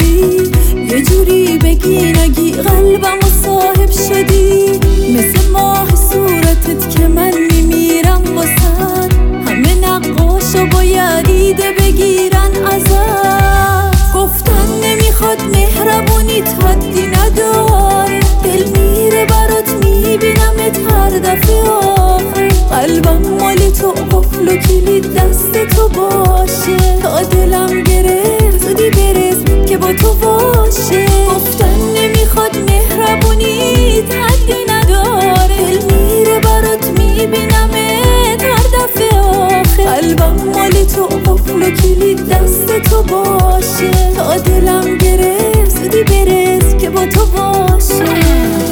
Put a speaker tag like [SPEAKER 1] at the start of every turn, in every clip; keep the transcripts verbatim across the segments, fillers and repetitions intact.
[SPEAKER 1] شدی، یه جوری بگی نگی قلبم و صاحب شدی. مثل ماه صورتت که من میمیرم واسد، همه نقاشا باید ایده بگیرن ازت. گفتن نمیخواد مهربونیت حدی نداره، دل میره برات میبینمت هر دفعه آخه. قلبم مالی تو، قفل و کلید دست تو باشه. تا دلم گرفت زودی برس که با تو باشه. گفتن نمیخواد مهربونیت حدی نداره، دل میره برات میبینمت هر دفعه آخه. قلبم مالی تو، قفل و کلید دست تو باشه. تا دلم گرفت زودی برس که با تو باشه.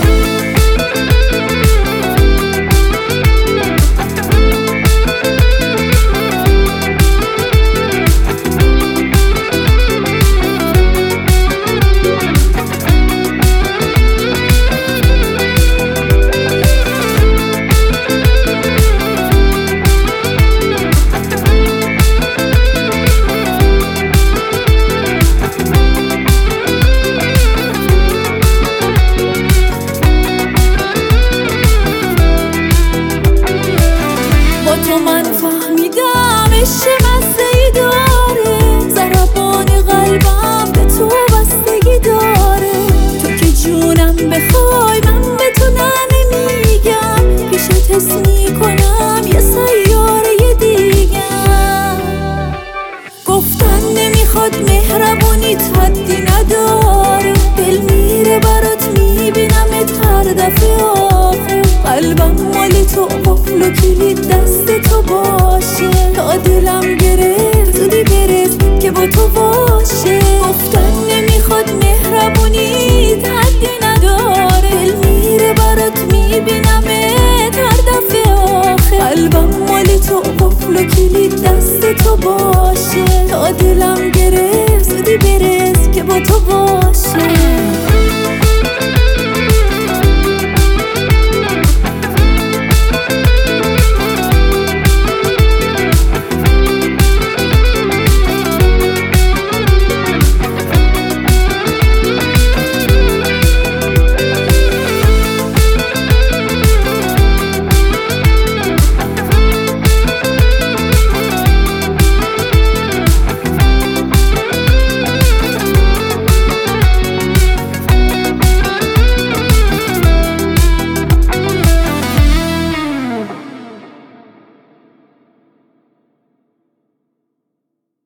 [SPEAKER 1] تو من فهمیدم عشق مزه‌ای داره، ضربان قلبم به تو بستگی داره. تو که جونم بخوای من به تو نه نمیگم، پیشت حس میکنم یه سیاره دیگم. گفتن نمیخواد مهربونیت حدی نداره، دل میره برات میبینمت هر دفعه آخه. قلبم مالی تو، قفل و کلید دست تو باشه. تا دلم گرفت زودی برس که با تو باشه. گفتن نمیخواد مهربونیت حدی نداره، دل میره برات میبینمت هر دفعه آخه. قلبم مالی تو، قفل و کلید دست تو باشه. تا دلم گرفت زودی برس که با تو باشه.